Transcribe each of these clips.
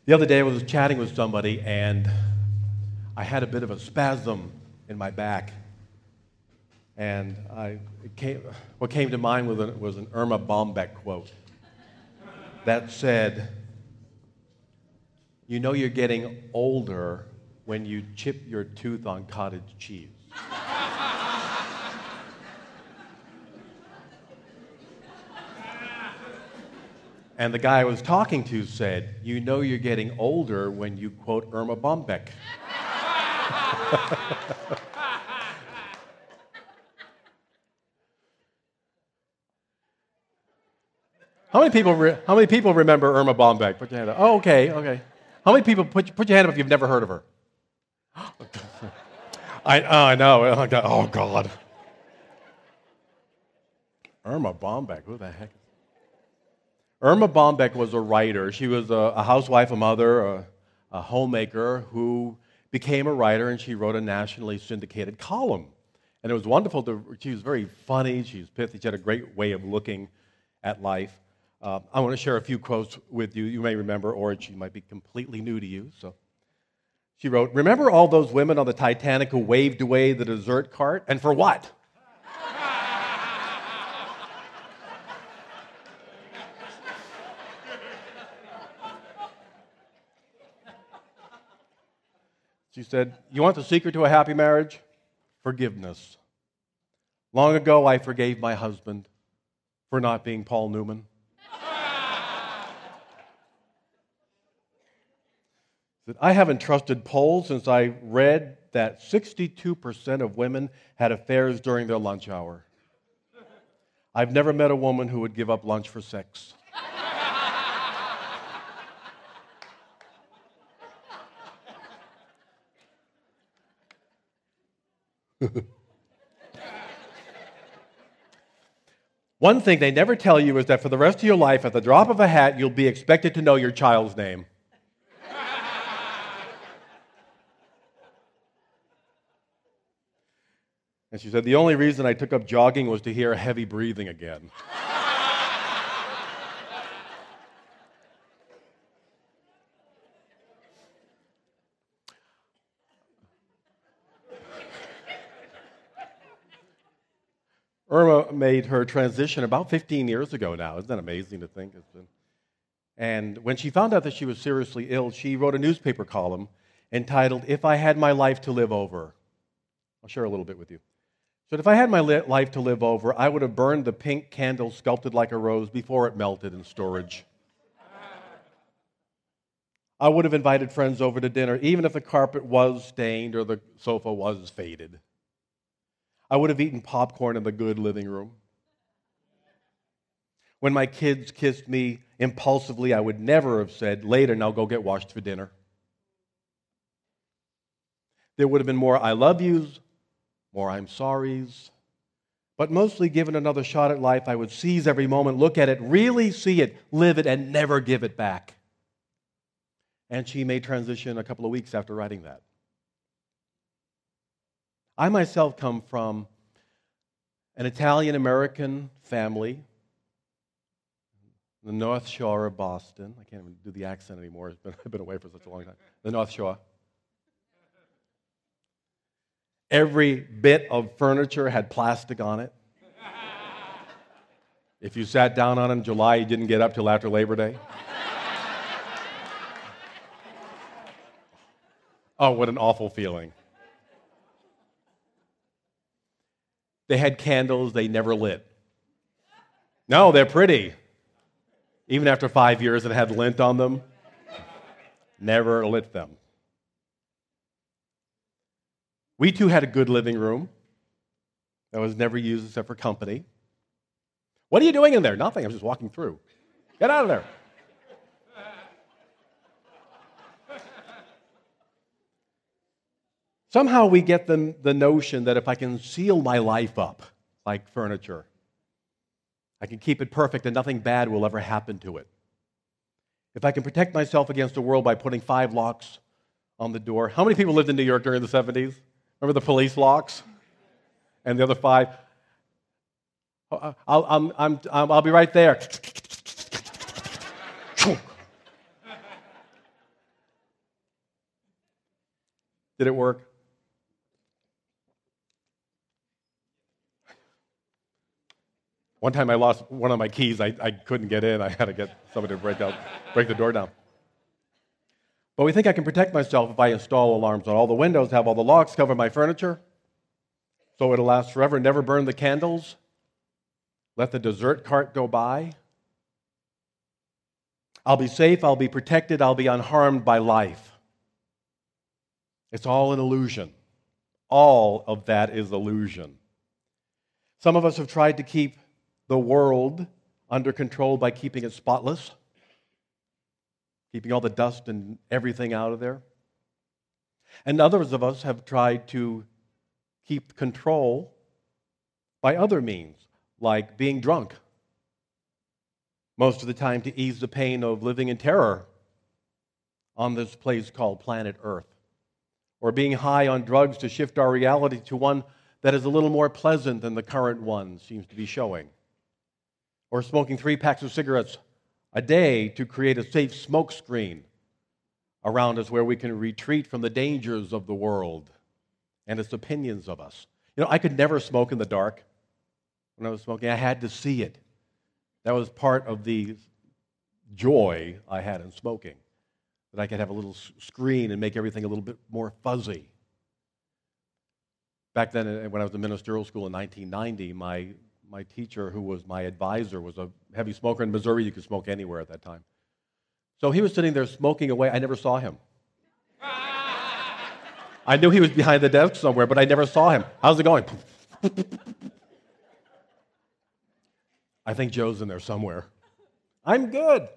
The other day I was chatting with somebody and I had a bit of a spasm in my back. And what came to mind was an Irma Bombeck quote that said, "You know you're getting older when you chip your tooth on cottage cheese." And the guy I was talking to said, "You know you're getting older when you quote Irma Bombeck." How many people remember Irma Bombeck? Put your hand up. Oh, okay. How many people put your hand up if you've never heard of her? I know. Oh God. Irma Bombeck. Who the heck? Irma Bombeck was a writer. She was a housewife, a mother, a homemaker who became a writer, and she wrote a nationally syndicated column. And it was wonderful. She was very funny. She was pithy. She had a great way of looking at life. I want to share a few quotes with you. You may remember, or she might be completely new to you. So she wrote, "Remember all those women on the Titanic who waved away the dessert cart? And for what? She said, "You want the secret to a happy marriage? Forgiveness. Long ago, I forgave my husband for not being Paul Newman." Said, "I haven't trusted polls since I read that 62% of women had affairs during their lunch hour. I've never met a woman who would give up lunch for sex." One thing they never tell you is that for the rest of your life, at the drop of a hat, you'll be expected to know your child's name. And she said, "The only reason I took up jogging was to hear heavy breathing again." Irma made her transition about 15 years ago now. Isn't that amazing to think? And when she found out that she was seriously ill, she wrote a newspaper column entitled, "If I Had My Life to Live Over." I'll share a little bit with you. She said, "If I had my life to live over, I would have burned the pink candle sculpted like a rose before it melted in storage. I would have invited friends over to dinner, even if the carpet was stained or the sofa was faded. I would have eaten popcorn in the good living room. When my kids kissed me impulsively, I would never have said, 'Later, now go get washed for dinner.' There would have been more 'I love yous,' more 'I'm sorries.' But mostly, given another shot at life, I would seize every moment, look at it, really see it, live it, and never give it back." And she made transition a couple of weeks after writing that. I myself come from an Italian-American family, the North Shore of Boston. I can't even do the accent anymore. I've been away for such a long time. The North Shore. Every bit of furniture had plastic on it. If you sat down on it in July, you didn't get up till after Labor Day. Oh, what an awful feeling. They had candles they never lit. No, they're pretty. Even after 5 years and had lint on them, never lit them. We too had a good living room that was never used except for company. "What are you doing in there?" "Nothing, I'm just walking through." "Get out of there." Somehow we get the notion that if I can seal my life up like furniture, I can keep it perfect and nothing bad will ever happen to it. If I can protect myself against the world by putting 5 locks on the door. How many people lived in New York during the 70s? Remember the police locks? And the other 5? I'll be right there. Did it work? One time I lost one of my keys. I couldn't get in. I had to get somebody to break the door down. But we think I can protect myself if I install alarms on all the windows, have all the locks, cover my furniture, so it'll last forever. Never burn the candles. Let the dessert cart go by. I'll be safe, I'll be protected, I'll be unharmed by life. It's all an illusion. All of that is illusion. Some of us have tried to keep the world under control by keeping it spotless, keeping all the dust and everything out of there. And others of us have tried to keep control by other means, like being drunk, most of the time to ease the pain of living in terror on this place called planet Earth, or being high on drugs to shift our reality to one that is a little more pleasant than the current one seems to be showing, or smoking 3 packs of cigarettes a day to create a safe smoke screen around us where we can retreat from the dangers of the world and its opinions of us. You know, I could never smoke in the dark. When I was smoking, I had to see it. That was part of the joy I had in smoking, that I could have a little screen and make everything a little bit more fuzzy. Back then, when I was in ministerial school in 1990, my teacher, who was my advisor, was a heavy smoker. In Missouri, you could smoke anywhere at that time. So he was sitting there smoking away. I never saw him. I knew he was behind the desk somewhere, but I never saw him. How's it going? I think Joe's in there somewhere. I'm good.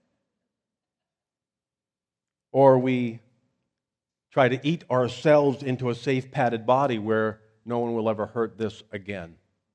Or we try to eat ourselves into a safe padded body where no one will ever hurt this again.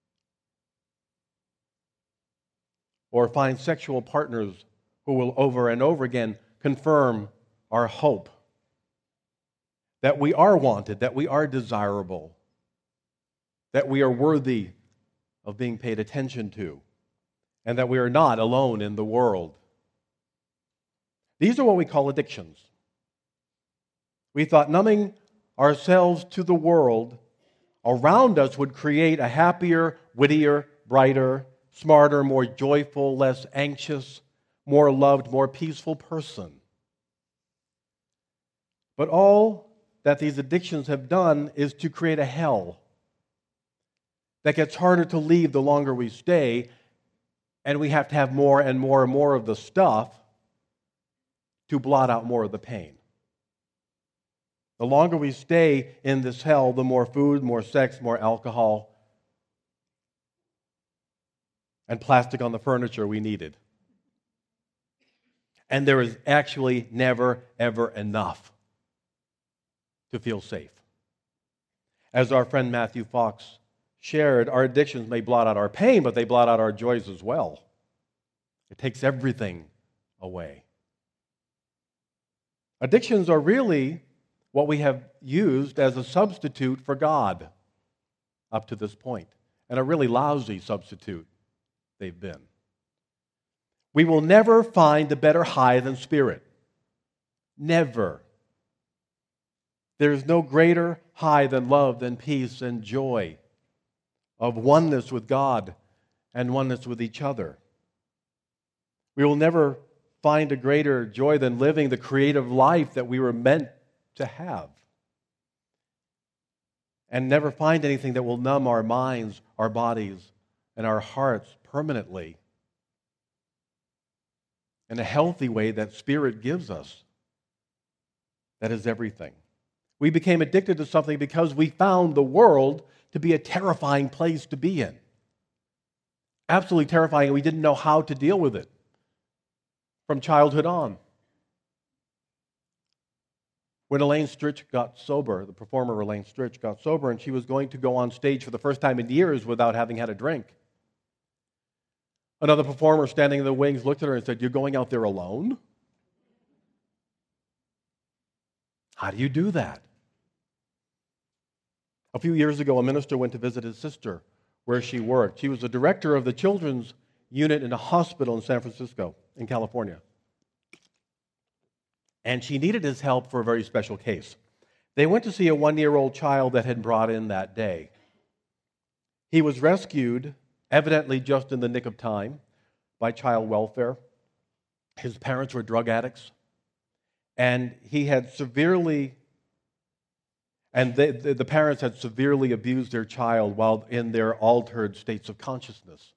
Or find sexual partners who will over and over again confirm our hope that we are wanted, that we are desirable, that we are worthy of being paid attention to, and that we are not alone in the world. These are what we call addictions. We thought numbing ourselves to the world around us would create a happier, wittier, brighter, smarter, more joyful, less anxious, more loved, more peaceful person. But all that these addictions have done is to create a hell that gets harder to leave the longer we stay, and we have to have more and more and more of the stuff to blot out more of the pain. The longer we stay in this hell, the more food, more sex, more alcohol, and plastic on the furniture we needed. And there is actually never, ever enough to feel safe. As our friend Matthew Fox shared, our addictions may blot out our pain, but they blot out our joys as well. It takes everything away. Addictions are really what we have used as a substitute for God up to this point, and a really lousy substitute they've been. We will never find a better high than spirit. Never. There is no greater high than love, than peace and joy of oneness with God and oneness with each other. We will never find a greater joy than living the creative life that we were meant to have. And never find anything that will numb our minds, our bodies, and our hearts permanently in a healthy way that Spirit gives us. That is everything. We became addicted to something because we found the world to be a terrifying place to be in. Absolutely terrifying, and we didn't know how to deal with it from childhood on. When Elaine Stritch got sober, the performer Elaine Stritch got sober, and she was going to go on stage for the first time in years without having had a drink. Another performer standing in the wings looked at her and said, "You're going out there alone? How do you do that?" A few years ago, a minister went to visit his sister where she worked. She was the director of the children's unit in a hospital in San Francisco, in California. And she needed his help for a very special case. They went to see a 1-year-old child that had brought in that day. He was rescued, evidently just in the nick of time, by child welfare. His parents were drug addicts, and the parents had severely abused their child while in their altered states of consciousness.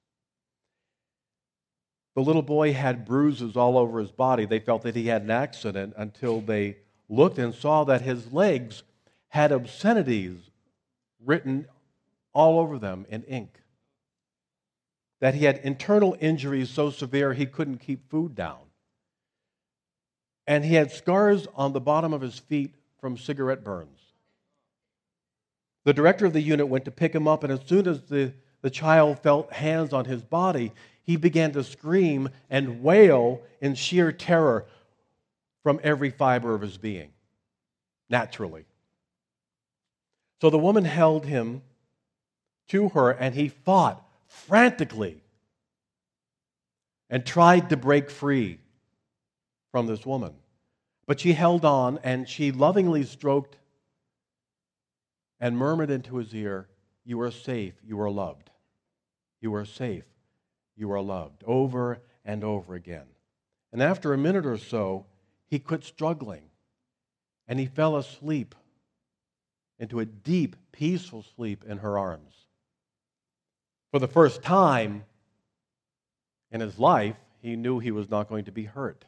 The little boy had bruises all over his body. They felt that he had an accident until they looked and saw that his legs had obscenities written all over them in ink. That he had internal injuries so severe he couldn't keep food down. And he had scars on the bottom of his feet from cigarette burns. The director of the unit went to pick him up, and as soon as the child felt hands on his body, he began to scream and wail in sheer terror from every fiber of his being, naturally. So the woman held him to her, and he fought frantically and tried to break free from this woman. But she held on, and she lovingly stroked and murmured into his ear, "You are safe, you are loved. You are safe, you are loved," over and over again. And after a minute or so, he quit struggling, and he fell asleep into a deep, peaceful sleep in her arms. For the first time in his life, he knew he was not going to be hurt.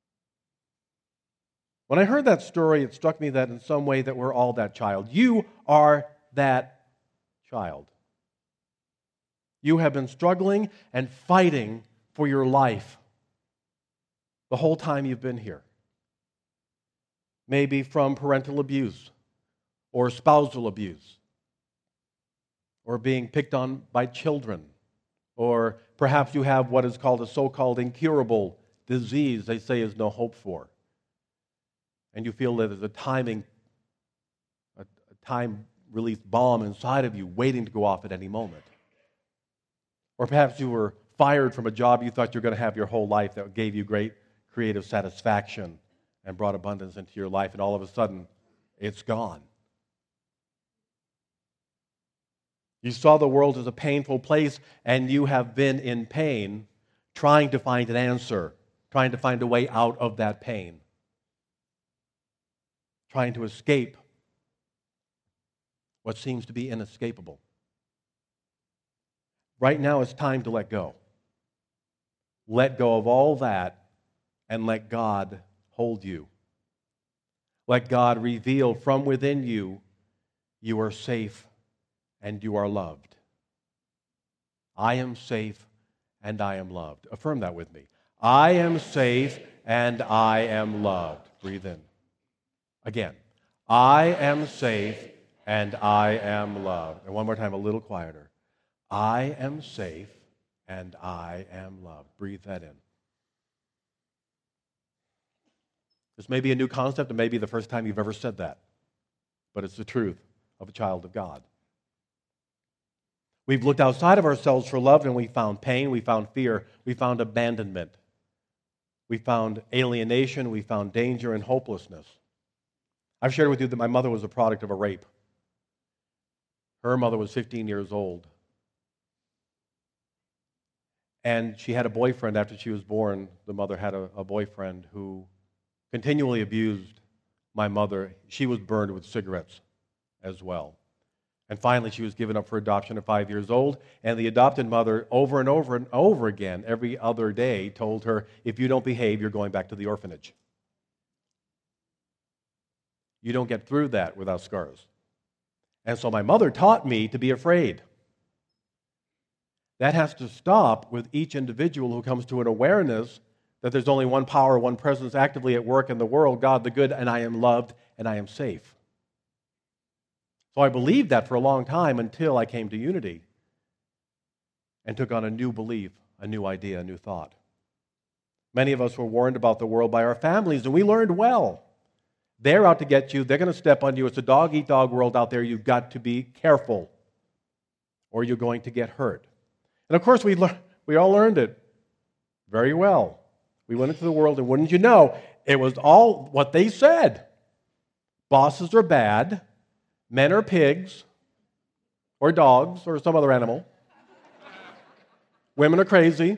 When I heard that story, it struck me that in some way that we're all that child. You are that child. You have been struggling and fighting for your life the whole time you've been here. Maybe from parental abuse or spousal abuse or being picked on by children, or perhaps you have what is called a so-called incurable disease they say is no hope for. And you feel that there's a time-released bomb inside of you waiting to go off at any moment. Or perhaps you were fired from a job you thought you were going to have your whole life that gave you great creative satisfaction and brought abundance into your life, and all of a sudden, it's gone. You saw the world as a painful place, and you have been in pain trying to find an answer, trying to find a way out of that pain, trying to escape what seems to be inescapable. Right now, it's time to let go. Let go of all that and let God hold you. Let God reveal from within you, you are safe and you are loved. I am safe and I am loved. Affirm that with me. I am safe and I am loved. Breathe in. Again. I am safe and I am loved. And one more time, a little quieter. I am safe and I am loved. Breathe that in. This may be a new concept, and maybe the first time you've ever said that, but it's the truth of a child of God. We've looked outside of ourselves for love, and we found pain, we found fear, we found abandonment, we found alienation, we found danger and hopelessness. I've shared with you that my mother was a product of a rape. Her mother was 15 years old. And she had a boyfriend after she was born. The mother had a boyfriend who continually abused my mother. She was burned with cigarettes as well. And finally, she was given up for adoption at 5 years old. And the adopted mother, over and over and over again, every other day, told her, if you don't behave, you're going back to the orphanage. You don't get through that without scars. And so my mother taught me to be afraid. That has to stop with each individual who comes to an awareness that there's only one power, one presence actively at work in the world, God the good, and I am loved, and I am safe. So I believed that for a long time until I came to Unity and took on a new belief, a new idea, a new thought. Many of us were warned about the world by our families, and we learned well. They're out to get you. They're going to step on you. It's a dog-eat-dog world out there. You've got to be careful, or you're going to get hurt. And of course, we all learned it very well. We went into the world, and wouldn't you know, it was all what they said. Bosses are bad. Men are pigs or dogs or some other animal. Women are crazy.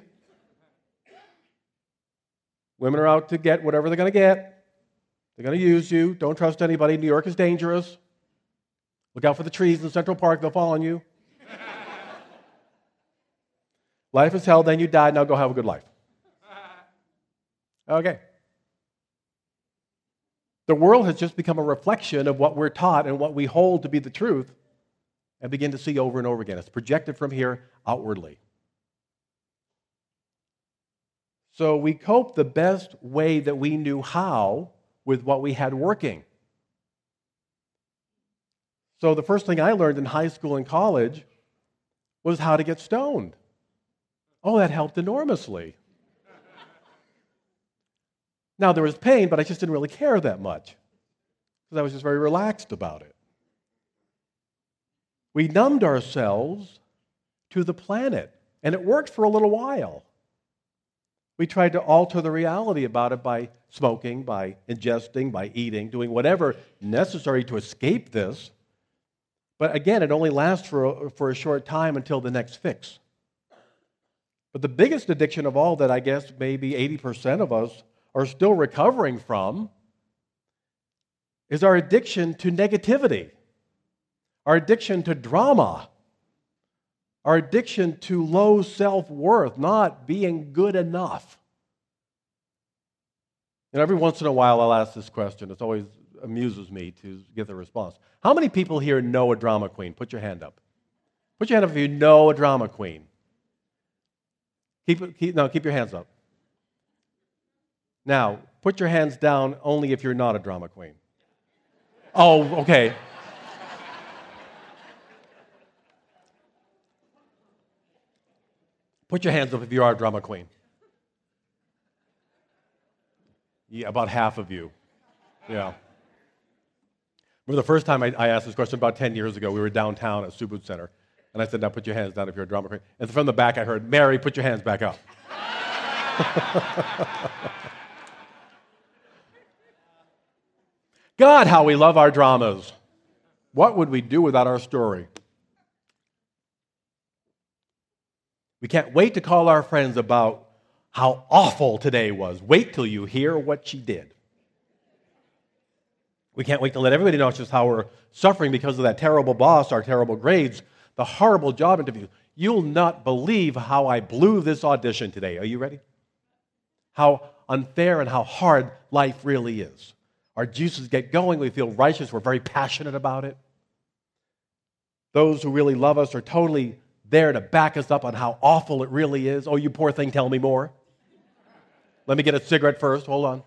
Women are out to get whatever they're going to get. They're going to use you. Don't trust anybody. New York is dangerous. Look out for the trees in Central Park. They'll fall on you. Life is hell, then you die. Now go have a good life. Okay. The world has just become a reflection of what we're taught and what we hold to be the truth and begin to see over and over again. It's projected from here outwardly. So we cope the best way that we knew how with what we had working. So the first thing I learned in high school and college was how to get stoned. Oh, that helped enormously. Now, there was pain, but I just didn't really care that much because I was just very relaxed about it. We numbed ourselves to the planet, and it worked for a little while. We tried to alter the reality about it by smoking, by ingesting, by eating, doing whatever necessary to escape this. But again, it only lasts for a short time until the next fix. But the biggest addiction of all that I guess maybe 80% of us are still recovering from is our addiction to negativity, our addiction to drama, our addiction to low self-worth, not being good enough. And every once in a while I'll ask this question. It always amuses me to get the response. How many people here know a drama queen? Put your hand up. Put your hand up if you know a drama queen. Keep your hands up. Now, put your hands down only if you're not a drama queen. Oh, okay. Put your hands up if you are a drama queen. Yeah, about half of you. Yeah. Remember the first time I asked this question about 10 years ago, we were downtown at Subaru Center. And I said, now put your hands down if you're a drama queen. And from the back I heard, Mary, put your hands back up. God, how we love our dramas. What would we do without our story? We can't wait to call our friends about how awful today was. Wait till you hear what she did. We can't wait to let everybody know just how we're suffering because of that terrible boss, our terrible grades, the horrible job interview. You'll not believe how I blew this audition today. Are you ready? How unfair and how hard life really is. Our juices get going. We feel righteous. We're very passionate about it. Those who really love us are totally there to back us up on how awful it really is. Oh, you poor thing, tell me more. Let me get a cigarette first. Hold on.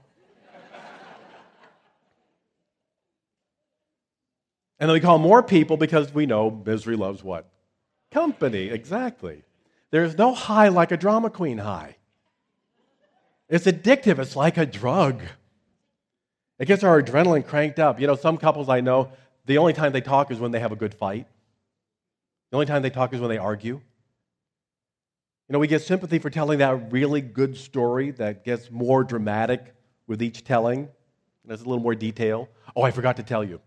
And then we call more people because we know misery loves what? Company, exactly. There's no high like a drama queen high. It's addictive. It's like a drug. It gets our adrenaline cranked up. You know, some couples I know, the only time they talk is when they have a good fight. The only time they talk is when they argue. You know, we get sympathy for telling that really good story that gets more dramatic with each telling. There's a little more detail. Oh, I forgot to tell you.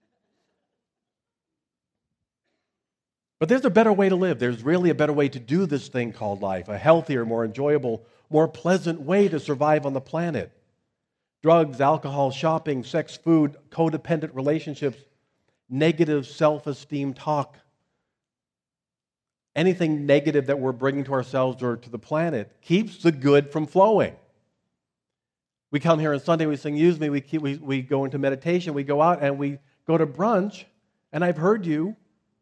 But there's a better way to live. There's really a better way to do this thing called life, a healthier, more enjoyable, more pleasant way to survive on the planet. Drugs, alcohol, shopping, sex, food, codependent relationships, negative self-esteem talk, anything negative that we're bringing to ourselves or to the planet keeps the good from flowing. We come here on Sunday, we sing Use Me, we go into meditation, we go out and we go to brunch, and I've heard you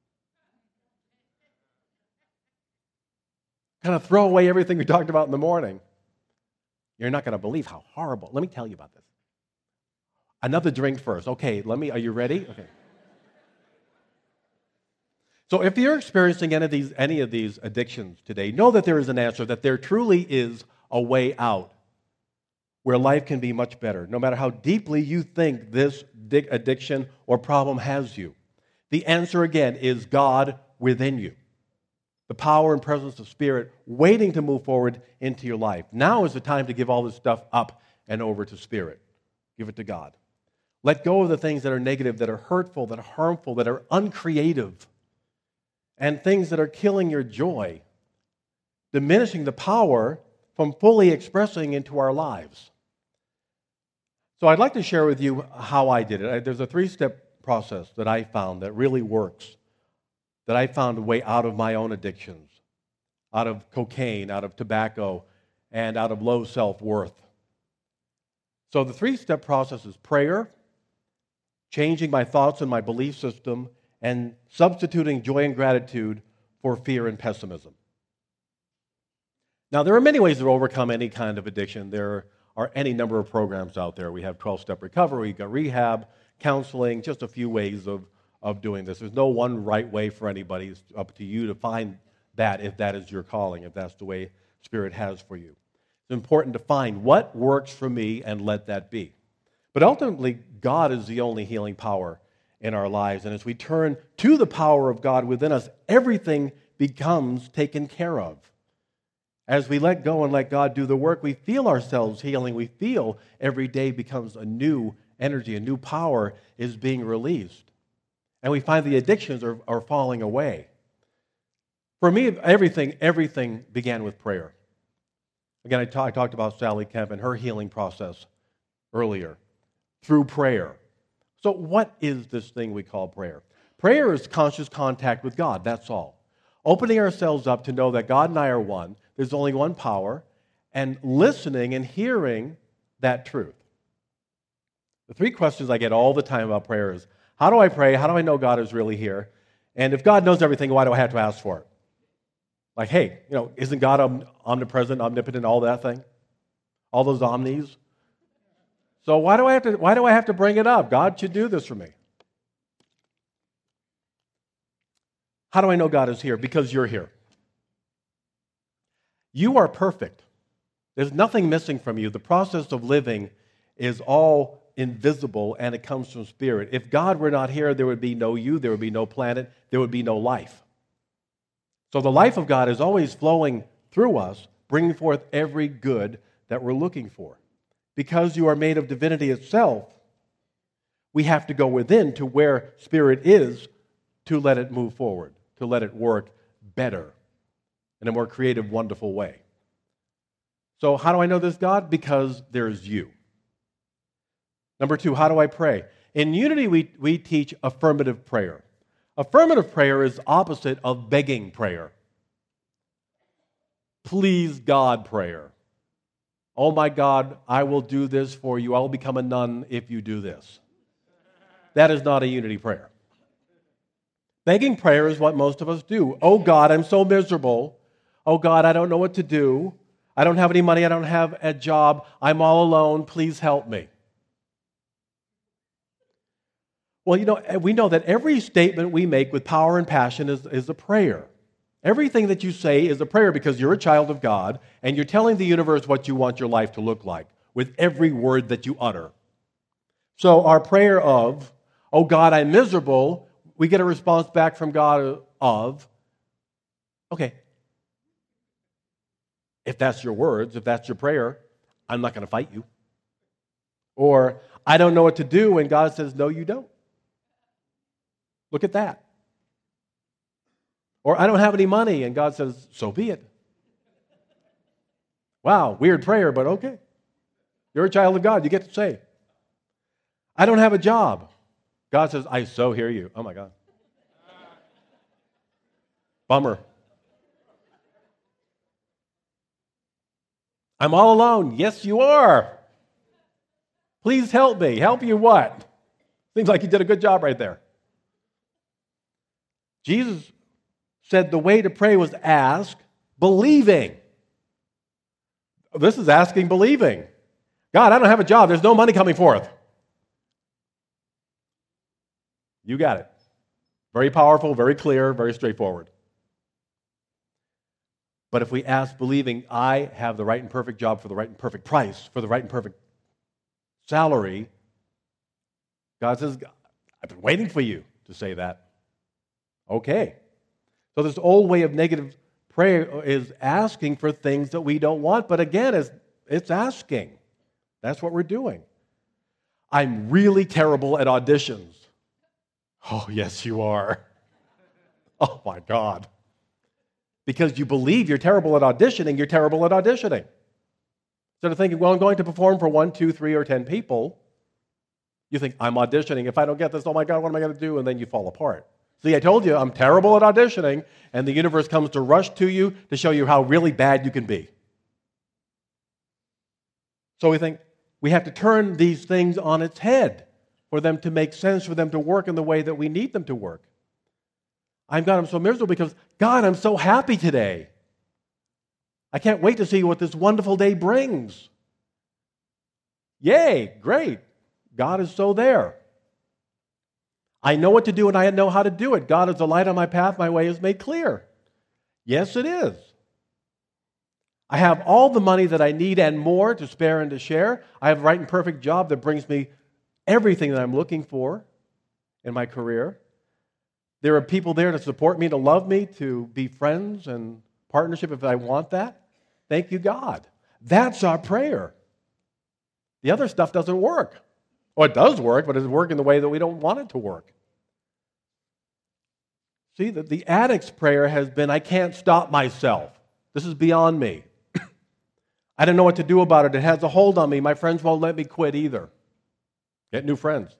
kind of throw away everything we talked about in the morning. You're not going to believe how horrible. Let me tell you about this. Another drink first. Okay, are you ready? Okay. So if you're experiencing any of these addictions today, know that there is an answer, that there truly is a way out where life can be much better, no matter how deeply you think this addiction or problem has you. The answer, again, is God within you. The power and presence of Spirit waiting to move forward into your life. Now is the time to give all this stuff up and over to Spirit. Give it to God. Let go of the things that are negative, that are hurtful, that are harmful, that are uncreative, and things that are killing your joy, diminishing the power from fully expressing into our lives. So I'd like to share with you how I did it. There's a 3-step process that I found that really works, that I found a way out of my own addictions, out of cocaine, out of tobacco, and out of low self-worth. So the 3-step process is prayer, changing my thoughts and my belief system, and substituting joy and gratitude for fear and pessimism. Now, there are many ways to overcome any kind of addiction. There are any number of programs out there. We have 12-step recovery, we've got rehab, counseling, just a few ways of doing this. There's no one right way for anybody. It's up to you to find that if that is your calling, if that's the way Spirit has for you. It's important to find what works for me and let that be. But ultimately, God is the only healing power in our lives. And as we turn to the power of God within us, everything becomes taken care of. As we let go and let God do the work, we feel ourselves healing. We feel every day becomes a new energy, a new power is being released. And we find the addictions are falling away. For me, everything began with prayer. Again, I talked about Sally Kemp and her healing process earlier through prayer. So what is this thing we call prayer? Prayer is conscious contact with God, that's all. Opening ourselves up to know that God and I are one, there's only one power, and listening and hearing that truth. The 3 questions I get all the time about prayer is, how do I pray? How do I know God is really here? And if God knows everything, why do I have to ask for it? Like, hey, isn't God omnipresent, omnipotent, all that thing? All those omnis? So why do I have to bring it up? God should do this for me. How do I know God is here? Because you're here. You are perfect. There's nothing missing from you. The process of living is all invisible, and it comes from Spirit. If God were not here, there would be no you, there would be no planet, there would be no life. So the life of God is always flowing through us, bringing forth every good that we're looking for. Because you are made of divinity itself, we have to go within to where Spirit is to let it move forward, to let it work better in a more creative, wonderful way. So how do I know this God? Because there's you. Number 2, how do I pray? In Unity, we teach affirmative prayer. Affirmative prayer is opposite of begging prayer. Please God prayer. Oh my God, I will do this for you. I will become a nun if you do this. That is not a Unity prayer. Begging prayer is what most of us do. Oh God, I'm so miserable. Oh God, I don't know what to do. I don't have any money. I don't have a job. I'm all alone. Please help me. Well, we know that every statement we make with power and passion is a prayer. Everything that you say is a prayer because you're a child of God and you're telling the universe what you want your life to look like with every word that you utter. So our prayer of, oh God, I'm miserable, we get a response back from God of, okay, if that's your words, if that's your prayer, I'm not going to fight you. Or, I don't know what to do, and God says, no, you don't. Look at that. Or, I don't have any money, and God says, so be it. Wow, weird prayer, but okay. You're a child of God, you get to say. I don't have a job. God says, I so hear you. Oh my God. Bummer. I'm all alone. Yes, you are. Please help me. Help you what? Seems like you did a good job right there. Jesus said the way to pray was ask, believing. This is asking, believing. God, I don't have a job. There's no money coming forth. You got it. Very powerful, very clear, very straightforward. But if we ask believing, I have the right and perfect job for the right and perfect price, for the right and perfect salary, God says, I've been waiting for you to say that. Okay. So this old way of negative prayer is asking for things that we don't want, but again, it's asking. That's what we're doing. I'm really terrible at auditions. Oh, yes, you are. Oh, my God. Because you believe you're terrible at auditioning, you're terrible at auditioning. Instead of thinking, well, I'm going to perform for 1, 2, 3, or 10 people, you think, I'm auditioning. If I don't get this, oh, my God, what am I going to do? And then you fall apart. See, I told you, I'm terrible at auditioning, and the universe comes to rush to you to show you how really bad you can be. So we think we have to turn these things on its head for them to make sense, for them to work in the way that we need them to work. I'm so miserable because, God, I'm so happy today. I can't wait to see what this wonderful day brings. Yay, great. God is so there. I know what to do and I know how to do it. God is the light on my path, my way is made clear. Yes, it is. I have all the money that I need and more to spare and to share. I have a right and perfect job that brings me everything that I'm looking for in my career. There are people there to support me, to love me, to be friends and partnership if I want that. Thank you, God. That's our prayer. The other stuff doesn't work. Well, it does work, but it doesn't work in the way that we don't want it to work. See, the addict's prayer has been, I can't stop myself. This is beyond me. I don't know what to do about it. It has a hold on me. My friends won't let me quit either. Get new friends.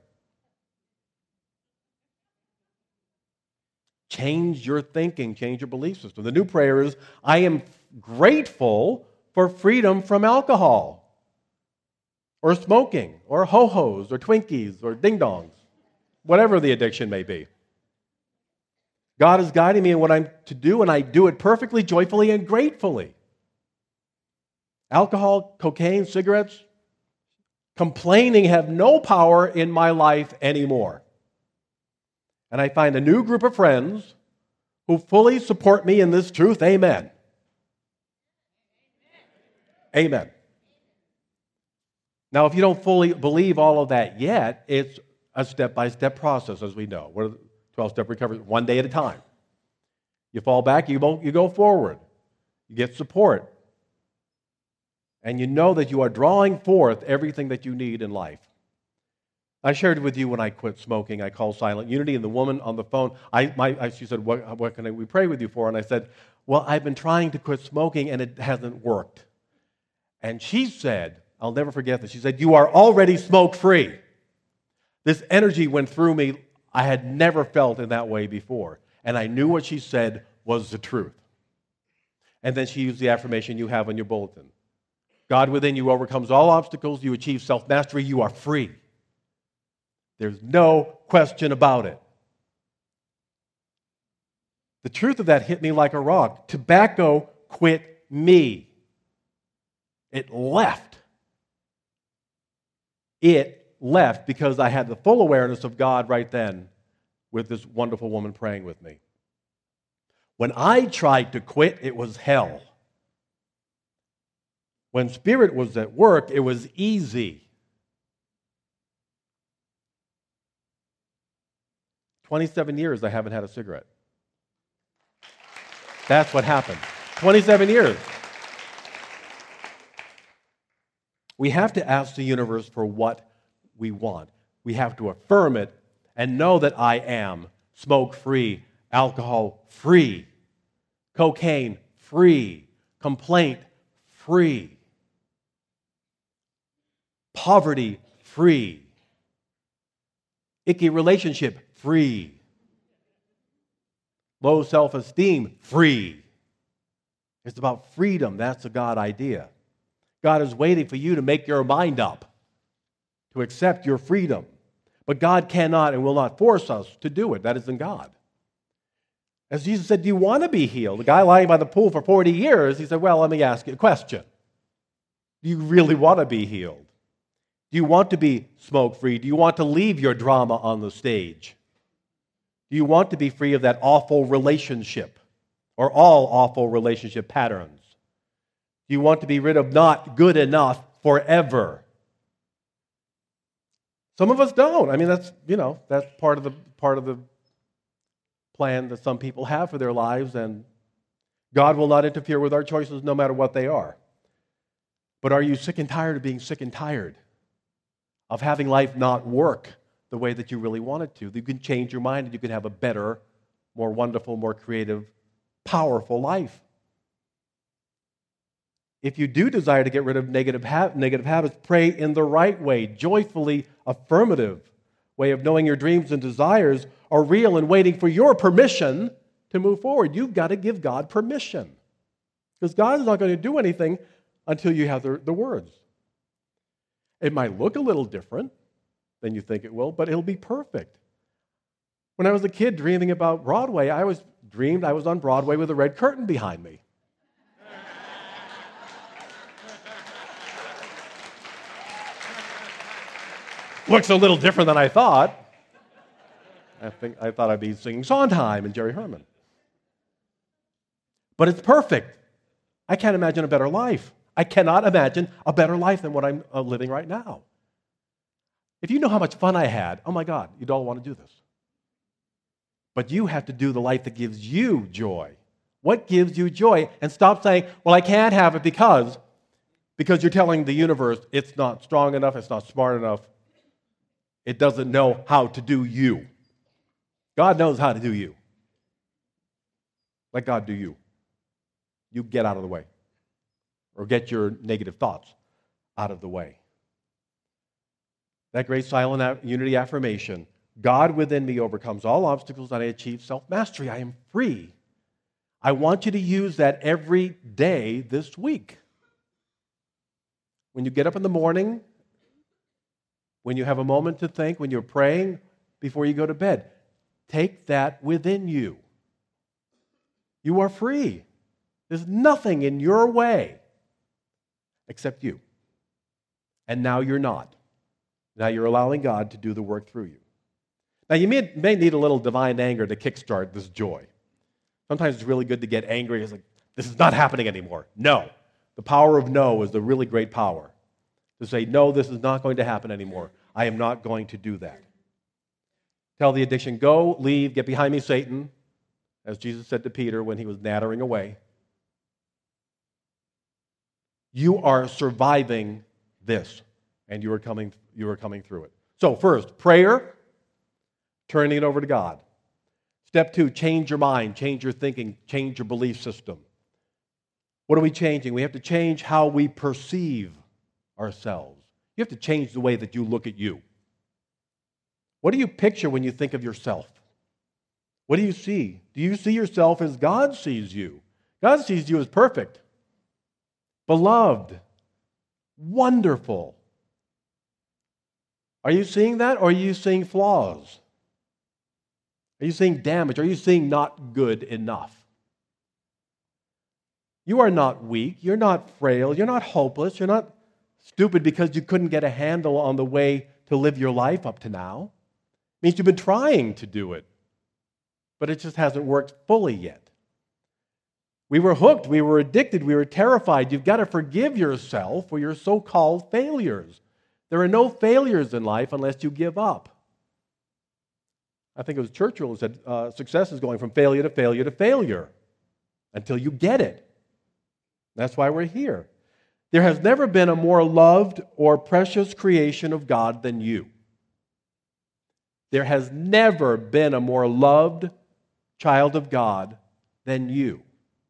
Change your thinking, change your belief system. The new prayer is, I am grateful for freedom from alcohol, or smoking, or ho-hos, or Twinkies, or ding-dongs, whatever the addiction may be. God is guiding me in what I'm to do, and I do it perfectly, joyfully, and gratefully. Alcohol, cocaine, cigarettes, complaining have no power in my life anymore. And I find a new group of friends who fully support me in this truth. Amen. Amen. Now, if you don't fully believe all of that yet, it's a step-by-step process, as we know. We're 12-step recovery, one day at a time. You fall back, you go forward. You get support. And you know that you are drawing forth everything that you need in life. I shared with you when I quit smoking, I called Silent Unity, and the woman on the phone, she said, what can we pray with you for? And I said, well, I've been trying to quit smoking, and it hasn't worked. And she said, I'll never forget this, she said, you are already smoke-free. This energy went through me I had never felt in that way before. And I knew what she said was the truth. And then she used the affirmation you have on your bulletin. God within you overcomes all obstacles, you achieve self-mastery, you are free. There's no question about it. The truth of that hit me like a rock. Tobacco quit me. It left. It left because I had the full awareness of God right then with this wonderful woman praying with me. When I tried to quit, it was hell. When Spirit was at work, it was easy. 27 years I haven't had a cigarette. That's what happened. 27 years. We have to ask the universe for what we want. We have to affirm it and know that I am smoke-free, alcohol-free, cocaine-free, complaint-free, poverty-free, icky relationship-free, low self-esteem-free. It's about freedom. That's the God idea. God is waiting for you to make your mind up, to accept your freedom. But God cannot and will not force us to do it. That isn't God. As Jesus said, do you want to be healed? The guy lying by the pool for 40 years, he said, well, let me ask you a question. Do you really want to be healed? Do you want to be smoke-free? Do you want to leave your drama on the stage? Do you want to be free of that awful relationship or all awful relationship patterns? Do you want to be rid of not good enough forever? Some of us don't. I mean, that's part of the plan that some people have for their lives, and God will not interfere with our choices no matter what they are. But are you sick and tired of being sick and tired? of having life not work the way that you really want it to. You can change your mind and you can have a better, more wonderful, more creative, powerful life. If you do desire to get rid of negative habits, pray in the right way, joyfully affirmative way of knowing your dreams and desires are real and waiting for your permission to move forward. You've got to give God permission. Because God is not going to do anything until you have the words. It might look a little different than you think it will, but it'll be perfect. When I was a kid dreaming about Broadway, I was on Broadway with a red curtain behind me. Looks a little different than I thought. I thought I'd be singing Sondheim and Jerry Herman. But it's perfect. I can't imagine a better life. I cannot imagine a better life than what I'm living right now. If you know how much fun I had, oh my God, you'd all want to do this. But you have to do the life that gives you joy. What gives you joy? And stop saying, well, I can't have it because you're telling the universe it's not strong enough, it's not smart enough, it doesn't know how to do you. God knows how to do you. Let God do you. You get out of the way. Or get your negative thoughts out of the way. That great silent unity affirmation, God within me overcomes all obstacles and I achieve self-mastery. I am free. I want you to use that every day this week. When you get up in the morning, when you have a moment to think, when you're praying, before you go to bed, take that within you. You are free. There's nothing in your way except you. And now you're not. Now you're allowing God to do the work through you. Now you may need a little divine anger to kickstart this joy. Sometimes it's really good to get angry. It's like, this is not happening anymore. No. The power of no is the really great power. To say, no, this is not going to happen anymore. I am not going to do that. Tell the addiction, go, leave, get behind me, Satan, as Jesus said to Peter when he was nattering away. You are surviving this, and you are coming through it. So first, prayer, turning it over to God. Step 2, change your mind, change your thinking, change your belief system. What are we changing? We have to change how we perceive ourselves. You have to change the way that you look at you. What do you picture when you think of yourself? What do you see? Do you see yourself as God sees you? God sees you as perfect, beloved, wonderful. Are you seeing that, or are you seeing flaws? Are you seeing damage? Are you seeing not good enough? You are not weak. You're not frail. You're not hopeless. You're not stupid because you couldn't get a handle on the way to live your life up to now. It means you've been trying to do it, but it just hasn't worked fully yet. We were hooked. We were addicted. We were terrified. You've got to forgive yourself for your so-called failures. There are no failures in life unless you give up. I think it was Churchill who said success is going from failure to failure to failure until you get it. That's why we're here. There has never been a more loved or precious creation of God than you. There has never been a more loved child of God than you.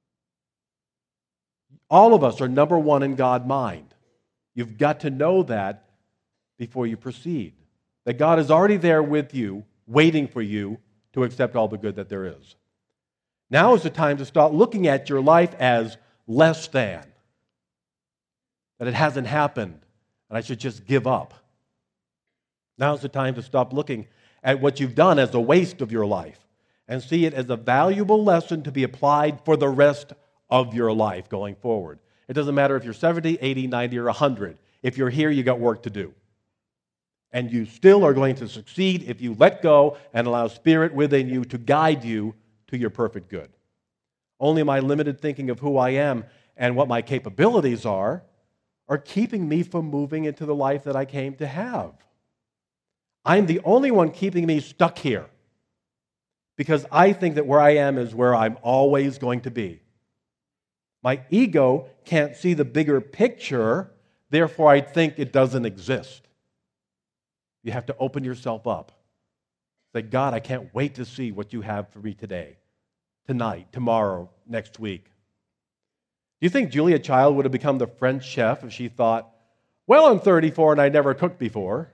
All of us are number one in God's mind. You've got to know that before you proceed. That God is already there with you, waiting for you to accept all the good that there is. Now is the time to start looking at your life as less than. That it hasn't happened, and I should just give up. Now is the time to stop looking at what you've done as a waste of your life and see it as a valuable lesson to be applied for the rest of your life going forward. It doesn't matter if you're 70, 80, 90, or 100. If you're here, you got work to do. And you still are going to succeed if you let go and allow Spirit within you to guide you to your perfect good. Only my limited thinking of who I am and what my capabilities are keeping me from moving into the life that I came to have. I'm the only one keeping me stuck here because I think that where I am is where I'm always going to be. My ego can't see the bigger picture, therefore I think it doesn't exist. You have to open yourself up. Say, God, I can't wait to see what you have for me today, tonight, tomorrow, next week. Do you think Julia Child would have become the French chef if she thought, well, I'm 34 and I never cooked before,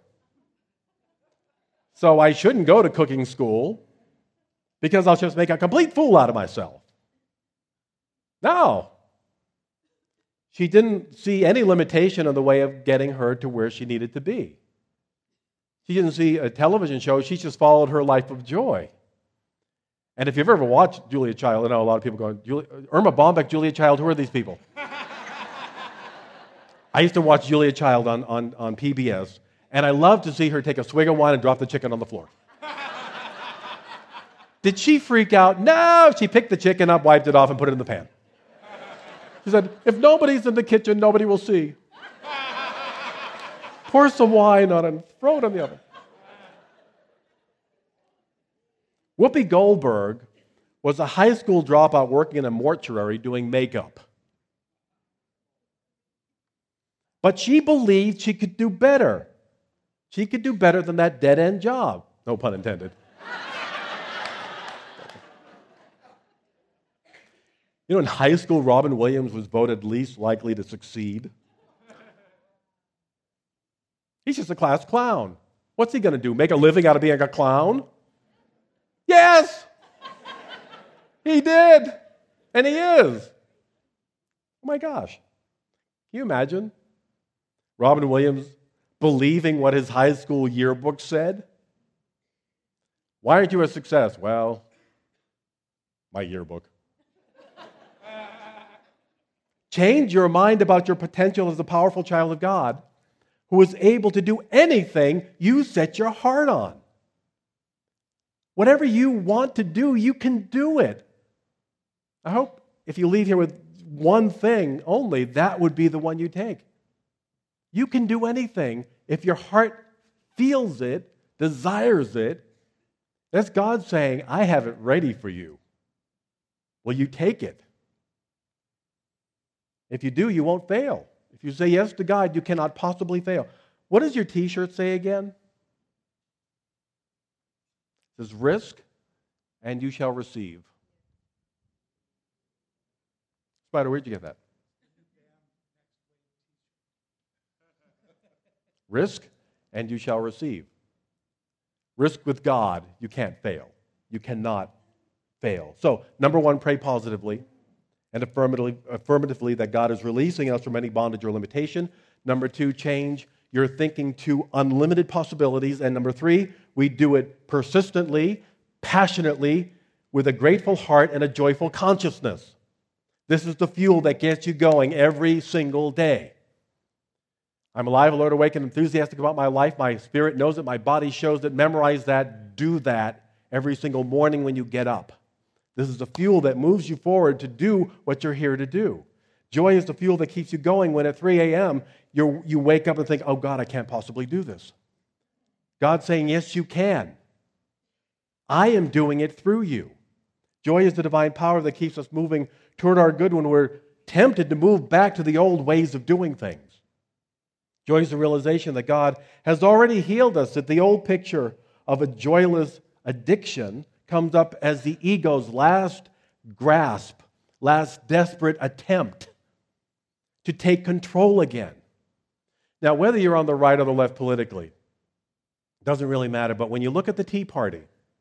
so I shouldn't go to cooking school because I'll just make a complete fool out of myself? No. She didn't see any limitation in the way of getting her to where she needed to be. She didn't see a television show. She just followed her life of joy. And if you've ever watched Julia Child, I know a lot of people going, Irma Bombeck, Julia Child, who are these people? I used to watch Julia Child on PBS, and I loved to see her take a swig of wine and drop the chicken on the floor. Did she freak out? No, she picked the chicken up, wiped it off, and put it in the pan. She said, if nobody's in the kitchen, nobody will see. Pour some wine on it and throw it in the oven. Whoopi Goldberg was a high school dropout working in a mortuary doing makeup. But she believed she could do better. She could do better than that dead-end job. No pun intended. You know, in high school, Robin Williams was voted least likely to succeed. He's just a class clown. What's he going to do? Make a living out of being a clown? Yes! He did. And he is. Oh my gosh. Can you imagine Robin Williams believing what his high school yearbook said? Why aren't you a success? Well, my yearbook. Change your mind about your potential as a powerful child of God who is able to do anything you set your heart on. Whatever you want to do, you can do it. I hope if you leave here with one thing only, that would be the one you take. You can do anything if your heart feels it, desires it. That's God saying, I have it ready for you. Will you take it? If you do, you won't fail. If you say yes to God, you cannot possibly fail. What does your t-shirt say again? It says, risk and you shall receive. Spider, where'd you get that? Risk and you shall receive. Risk with God, you can't fail. You cannot fail. So, number one, pray positively and affirmatively that God is releasing us from any bondage or limitation. Number two, change your thinking to unlimited possibilities. And number three, we do it persistently, passionately, with a grateful heart and a joyful consciousness. This is the fuel that gets you going every single day. I'm alive, alert, awake, and enthusiastic about my life. My spirit knows it. My body shows it. Memorize that. Do that every single morning when you get up. This is the fuel that moves you forward to do what you're here to do. Joy is the fuel that keeps you going when at 3 a.m. you wake up and think, oh God, I can't possibly do this. God's saying, yes, you can. I am doing it through you. Joy is the divine power that keeps us moving toward our good when we're tempted to move back to the old ways of doing things. Joy is the realization that God has already healed us, that the old picture of a joyless addiction comes up as the ego's last grasp, last desperate attempt to take control again. Now, whether you're on the right or the left politically, doesn't really matter, but when you look at the Tea Party,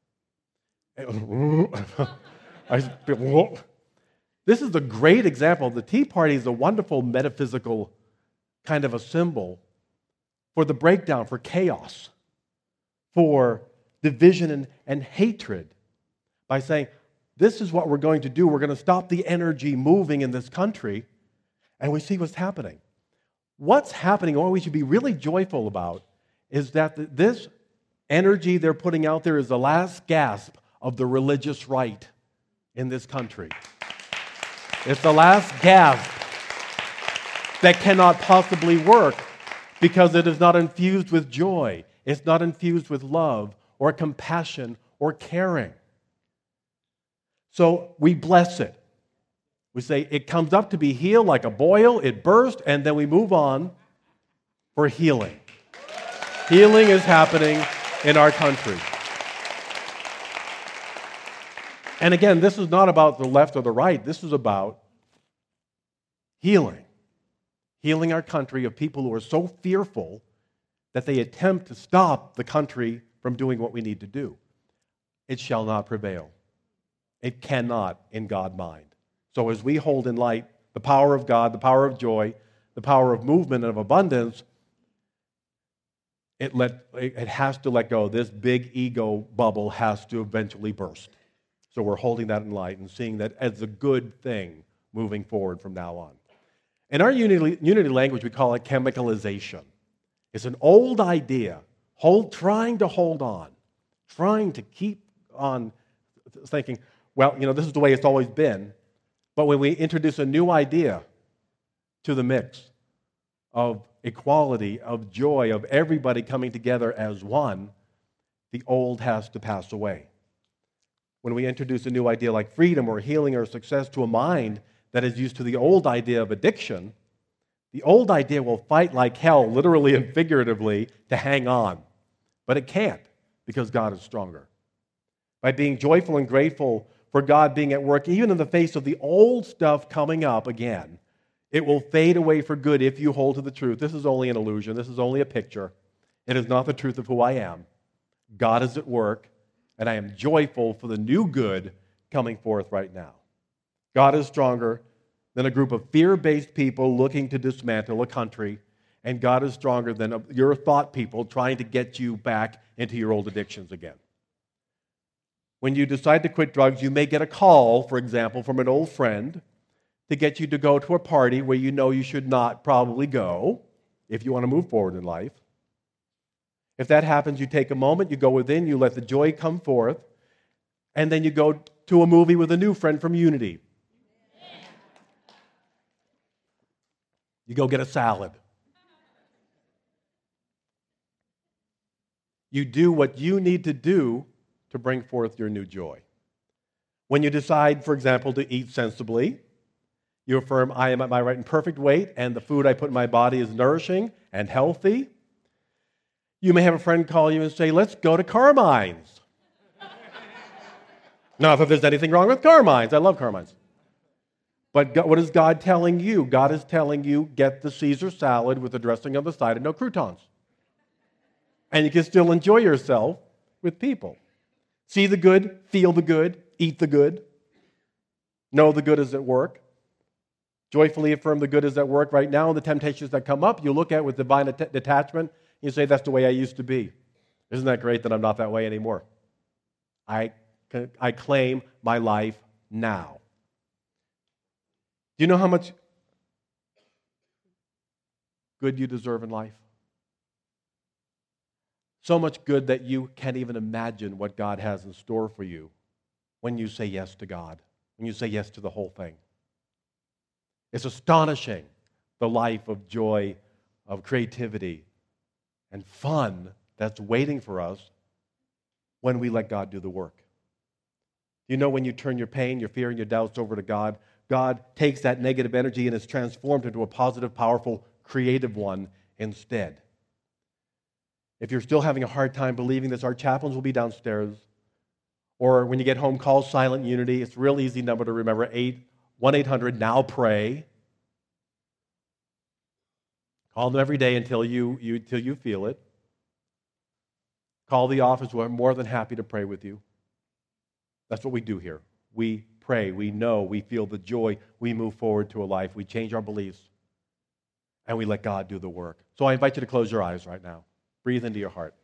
this is a great example. The Tea Party is a wonderful metaphysical kind of a symbol for the breakdown, for chaos, for division and hatred, by saying, this is what we're going to do. We're going to stop the energy moving in this country, and we see what's happening. What's happening, what we should be really joyful about, is that this energy they're putting out there is the last gasp of the religious right in this country. It's the last gasp that cannot possibly work because it is not infused with joy. It's not infused with love or compassion or caring. So we bless it. We say it comes up to be healed like a boil, it bursts, and then we move on for healing. Healing is happening in our country. And again, this is not about the left or the right. This is about healing. Healing our country of people who are so fearful that they attempt to stop the country from doing what we need to do. It shall not prevail. It cannot in God's mind. So as we hold in light the power of God, the power of joy, the power of movement and of abundance, it has to let go. This big ego bubble has to eventually burst. So we're holding that in light and seeing that as a good thing moving forward from now on. In our unity language, we call it chemicalization. It's an old idea, trying to hold on, trying to keep on thinking, well, this is the way it's always been. But when we introduce a new idea to the mix of equality, of joy, of everybody coming together as one, the old has to pass away. When we introduce a new idea like freedom or healing or success to a mind that is used to the old idea of addiction, the old idea will fight like hell, literally and figuratively, to hang on. But it can't, because God is stronger. By being joyful and grateful for God being at work, even in the face of the old stuff coming up again, it will fade away for good if you hold to the truth. This is only an illusion. This is only a picture. It is not the truth of who I am. God is at work, and I am joyful for the new good coming forth right now. God is stronger than a group of fear-based people looking to dismantle a country, and God is stronger than your thought people trying to get you back into your old addictions again. When you decide to quit drugs, you may get a call, for example, from an old friend to get you to go to a party where you know you should not probably go if you want to move forward in life. If that happens, you take a moment, you go within, you let the joy come forth, and then you go to a movie with a new friend from Unity. You go get a salad. You do what you need to do to bring forth your new joy. When you decide, for example, to eat sensibly, you affirm, I am at my right and perfect weight, and the food I put in my body is nourishing and healthy. You may have a friend call you and say, let's go to Carmine's. Not that there's anything wrong with Carmine's. I love Carmine's. But what is God telling you? God is telling you, get the Caesar salad with the dressing on the side and no croutons. And you can still enjoy yourself with people. See the good, feel the good, eat the good. Know the good is at work. Joyfully affirm the good is at work right now. And the temptations that come up, you look at with divine detachment. You say, that's the way I used to be. Isn't that great that I'm not that way anymore? I claim my life now. Do you know how much good you deserve in life? So much good that you can't even imagine what God has in store for you when you say yes to God, when you say yes to the whole thing. It's astonishing, the life of joy, of creativity, and fun that's waiting for us when we let God do the work. You know, when you turn your pain, your fear, and your doubts over to God, God takes that negative energy and is transformed into a positive, powerful, creative one instead. If you're still having a hard time believing this, our chaplains will be downstairs. Or when you get home, call Silent Unity. It's a real easy number to remember, 1-800-NOW-PRAY. Call them every day until you feel it. Call the office. We're more than happy to pray with you. That's what we do here. We pray. We know. We feel the joy. We move forward to a life. We change our beliefs. And we let God do the work. So I invite you to close your eyes right now. Breathe into your heart.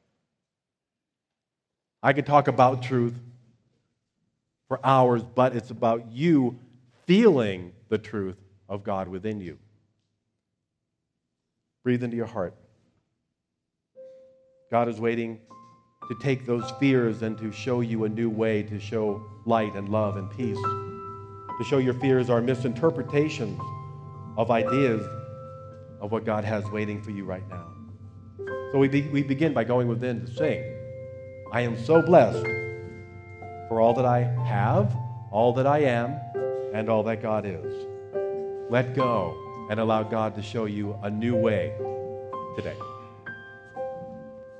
I could talk about truth for hours, but it's about you feeling the truth of God within you. Breathe into your heart. God is waiting to take those fears and to show you a new way, to show light and love and peace. To show your fears are misinterpretations of ideas of what God has waiting for you right now. So we begin by going within to sing. I am so blessed for all that I have, all that I am, and all that God is. Let go and allow God to show you a new way today.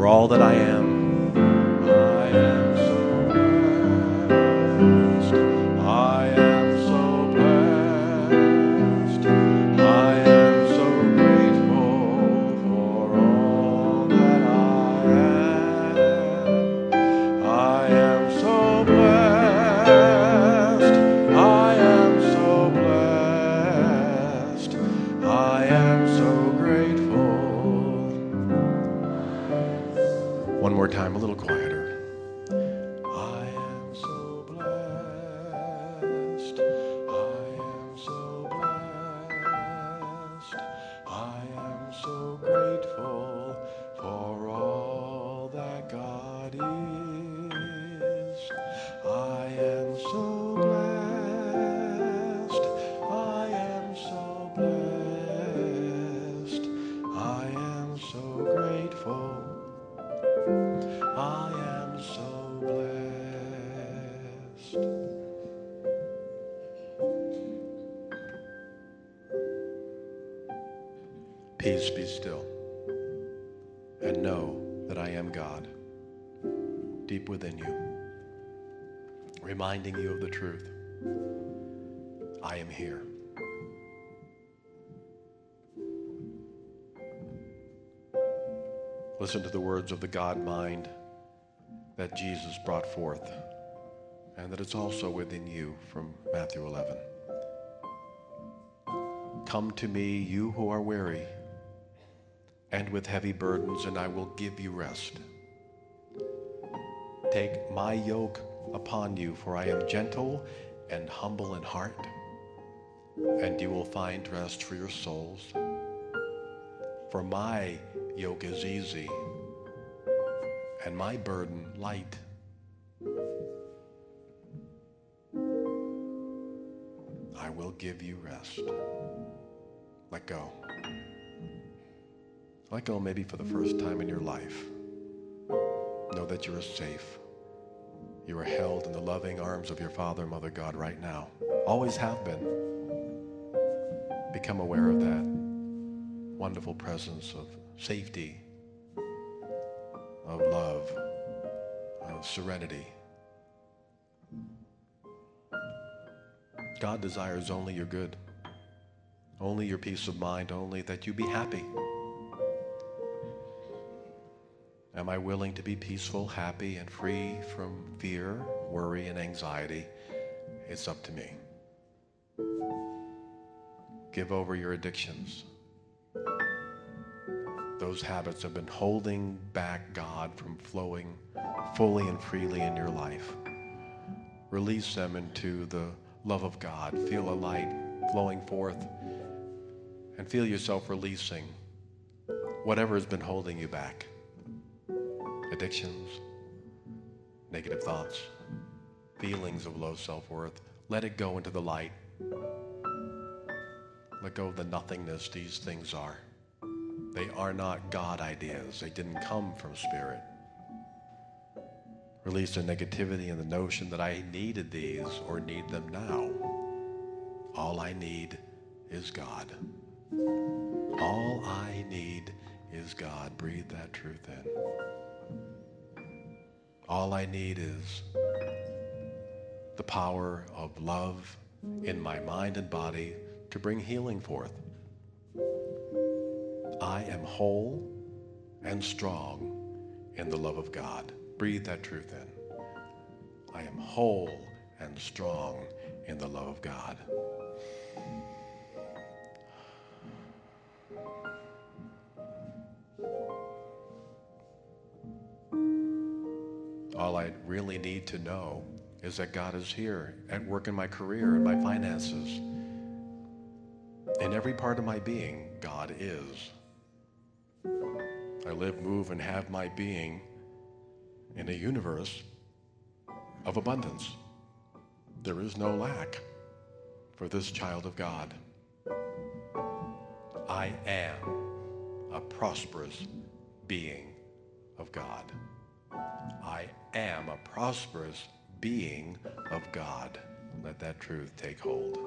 for all that I am. I am so blessed. I am so blessed. I am so grateful for all that I am. I am so blessed. I am so blessed. I am so grateful. One more time, a little quieter. I am so blessed. I am so blessed. I am so grateful for all that God is. I am so blessed. I am so blessed. I am so grateful. I am so blessed. Peace, be still, and know that I am God, deep within you, reminding you of the truth. I am here. Listen to the words of the God mind that Jesus brought forth, and that it's also within you from Matthew 11. Come to me, you who are weary and with heavy burdens, and I will give you rest. Take my yoke upon you, for I am gentle and humble in heart, and you will find rest for your souls. For my yoke is easy and my burden light. I will give you rest. Let go. Let go maybe for the first time in your life. Know that you are safe. You are held in the loving arms of your Father and Mother God right now. Always have been. Become aware of that wonderful presence of safety, of love, of serenity. God desires only your good, only your peace of mind, only that you be happy. Am I willing to be peaceful, happy, and free from fear, worry, and anxiety? It's up to me. Give over your addictions. Those habits have been holding back God from flowing fully and freely in your life. Release them into the love of God. Feel a light flowing forth, and feel yourself releasing whatever has been holding you back. Addictions, negative thoughts, feelings of low self-worth. Let it go into the light. Let go of the nothingness these things are. They are not God ideas. They didn't come from Spirit. Release the negativity and the notion that I needed these or need them now. All I need is God. All I need is God. Breathe that truth in. All I need is the power of love in my mind and body to bring healing forth. I am whole and strong in the love of God. Breathe that truth in. I am whole and strong in the love of God. All I really need to know is that God is here at work in my career, in my finances. In every part of my being, God is. I live, move, and have my being in a universe of abundance. There is no lack for this child of God. I am a prosperous being of God. I am a prosperous being of God. Let that truth take hold.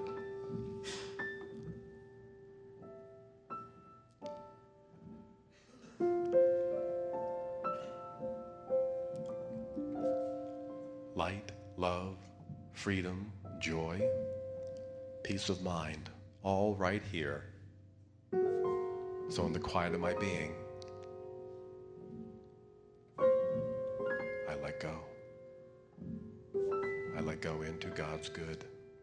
light, love, freedom, joy, peace of mind, all right here. So in the quiet of my being, I let go. I let go into God's good,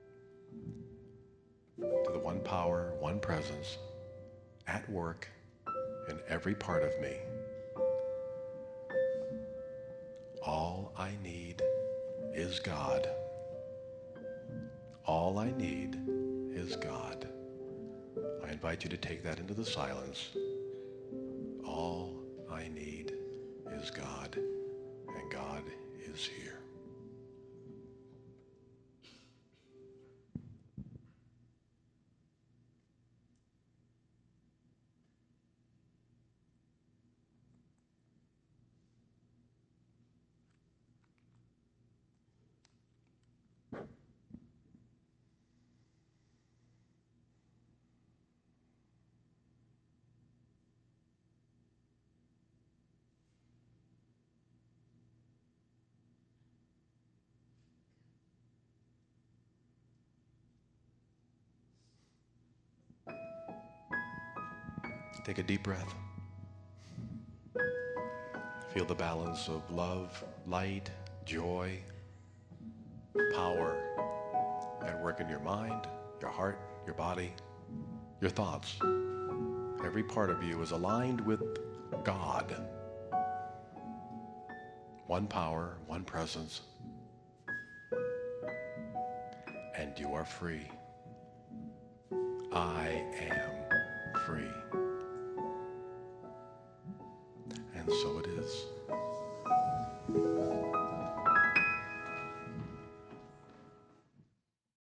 to the one power, one presence, at work in every part of me. All I need is God. All I need is God. I invite you to take that into the silence. All I need is God, and God is here. Take a deep breath. Feel the balance of love, light, joy, power at work in your mind, your heart, your body, your thoughts. Every part of you is aligned with God. One power, one presence, and you are free. I am free. And so it is.